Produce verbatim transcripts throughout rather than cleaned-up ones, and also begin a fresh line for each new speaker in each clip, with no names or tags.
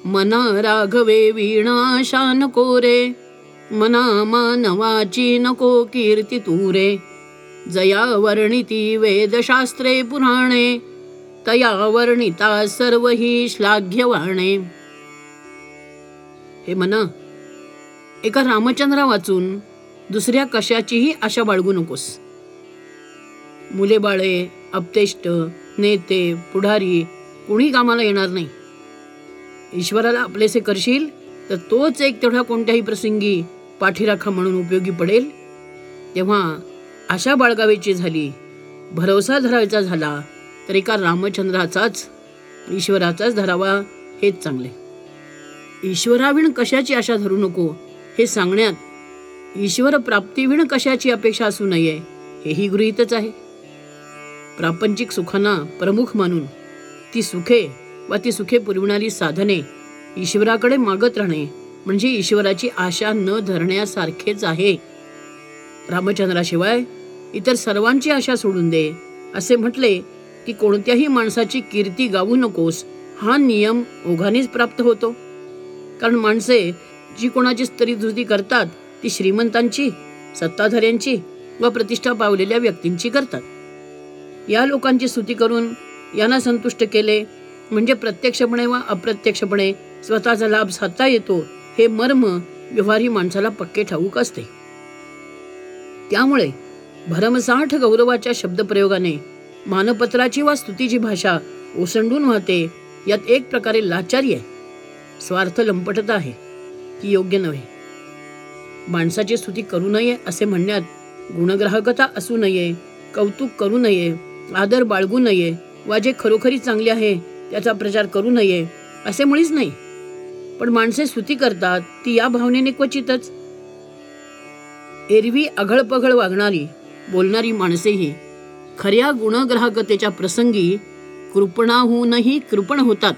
मना राघवे वीणाशा नको रे, मना मानवाची नको कीर्ती तुरे. जया वर्णिती वेदशास्त्रे पुराणे, तया वर्णिता सर्व ही श्लाघ्यवाणे. हे मना, एका रामचंद्रा वाचून दुसऱ्या कशाचीही आशा बाळगू नकोस. मुले बाळे, अपतेष्ट, नेते, पुढारी कोणी कामाला येणार नाही. ईश्वराला आपलेसे करशील तर तोच एक तेवढा कोणत्याही प्रसंगी पाठीराखा म्हणून उपयोगी पडेल. तेव्हा आशा बाळगावीची झाली, भरवसा धरायचा झाला तर एका रामचंद्राचाच, ईश्वराचाच धरावा, हेच चांगले. ईश्वराविण कशाची आशा धरू नको हे सांगण्यात ईश्वर प्राप्तीविण कशाची अपेक्षा असू नये हेही गृहीतच आहे. प्रापंचिक सुखांना प्रमुख मानून ती सुखे वा ती सुखे पुरविणारी साधने ईश्वराकडे मागत राहणे म्हणजे ईश्वराची आशा न धरण्यासारखेच आहे. रामचंद्राशिवाय इतर सर्वांची आशा सोडून दे असे म्हटले की कोणत्याही माणसाची कीर्ती गावू नकोस हा नियम ओघानेच प्राप्त होतो. कारण माणसे जी कोणाची स्तुती करतात ती श्रीमंतांची, सत्ताधाऱ्यांची व प्रतिष्ठा पावलेल्या व्यक्तींची करतात. या लोकांची स्तुती करून यांना संतुष्ट केले म्हणजे प्रत्यक्षपणे वा अप्रत्यक्षपणे स्वतःचा लाभ साधता येतो हे मर्म व्यवहारी माणसाला पक्के ठाऊक असते. त्यामुळे भरमसाठ गौरवाच्या शब्दप्रयोगाने मानपत्राची वा स्तुतीची भाषा ओसंडून वाहते. यात एक प्रकारे लाचारी आहे, स्वार्थ लंपटता आहे, ती योग्य नव्हे. माणसाची स्तुती करू नये असे म्हणण्यात गुणग्राहकता असू नये, कौतुक करू नये, आदर बाळगू नये वा जे खरोखरी चांगले आहे त्याचा प्रचार करू नये असे मुळीच नाही. पण माणसे स्तुती करतात ती या भावनेने क्वचितच. एरवी अघळपघळ वागणारी बोलणारी माणसेही खऱ्या गुणग्राहकतेच्या प्रसंगी कृपणाहूनही कृपण होतात.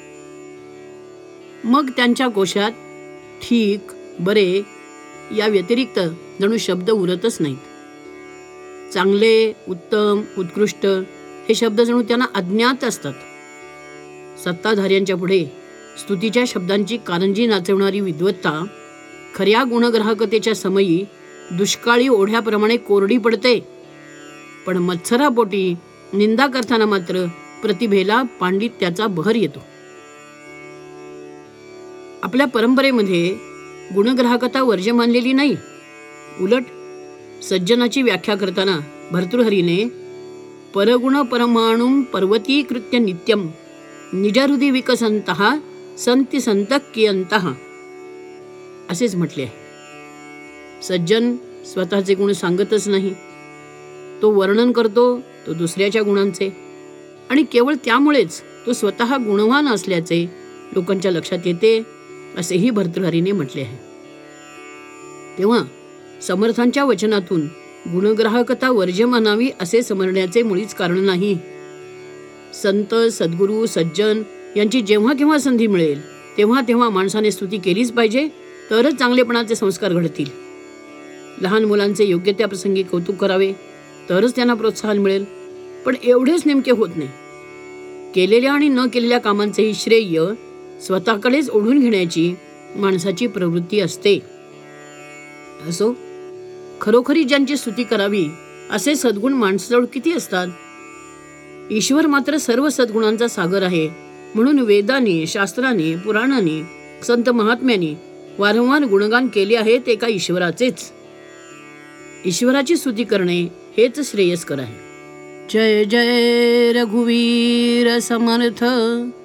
मग त्यांच्या कोशात ठीक, बरे या व्यतिरिक्त जणू शब्द उरतच नाहीत. चांगले, उत्तम, उत्कृष्ट हे शब्द जणू त्यांना अज्ञात असतात. सत्ताधाऱ्यांच्या पुढे स्तुतीच्या शब्दांची कारंजी नाचवणारी विद्वत्ता खऱ्या गुणग्राहकतेच्या समयी दुष्काळी ओढ्याप्रमाणे कोरडी पडते. पण मत्सरापोटी निंदा करताना मात्र प्रतिभेला पांडित्याचा बहर येतो. आपल्या परंपरेमध्ये गुणग्राहकता वर्ज्य मानलेली नाही. उलट सज्जनाची व्याख्या करताना भर्तृहरीने परगुण परमाणुम पर्वतीकृत्य नित्यम निजहृदि विकसंतः संति संतक्कियंतः असेच म्हटले आहे. सज्जन स्वतःचे गुण सांगतच नाही, तो वर्णन करतो तो दुसऱ्याच्या गुणांचे, आणि केवळ त्यामुळेच तो स्वतः गुणवान असल्याचे लोकांच्या लक्षात येते असेही भर्तृहरीने म्हटले आहे. तेव्हा समर्थांच्या वचनातून गुणग्राहकता वर्ज्य मानावी असे समजण्याचे मुळीच कारण नाही. संत, सद्गुरू, सज्जन यांची जेव्हा केव्हा संधी मिळेल तेव्हा तेव्हा माणसाने स्तुती केलीच पाहिजे, तरच चांगलेपणाचे संस्कार घडतील. लहान मुलांचे योग्य त्या प्रसंगी कौतुक करावे, तरच त्यांना प्रोत्साहन मिळेल. पण एवढेच नेमके होत नाही. केलेल्या आणि न केलेल्या कामांचेही श्रेय स्वतःकडेच ओढून घेण्याची माणसाची प्रवृत्ती असते. असो, खरोखरी ज्यांची स्तुती करावी असे सद्गुण माणसाजवळ किती असतात. ईश्वर मात्र सर्व सद्गुणांचा सागर आहे. म्हणून वेदाने, शास्त्राने, पुराणाने, संत महात्म्याने वारंवार गुणगान केले आहे ते एका ईश्वराचेच. ईश्वराची स्तुती करणे हेच श्रेयस्कर आहे. जय जय रघुवीर समर्थ.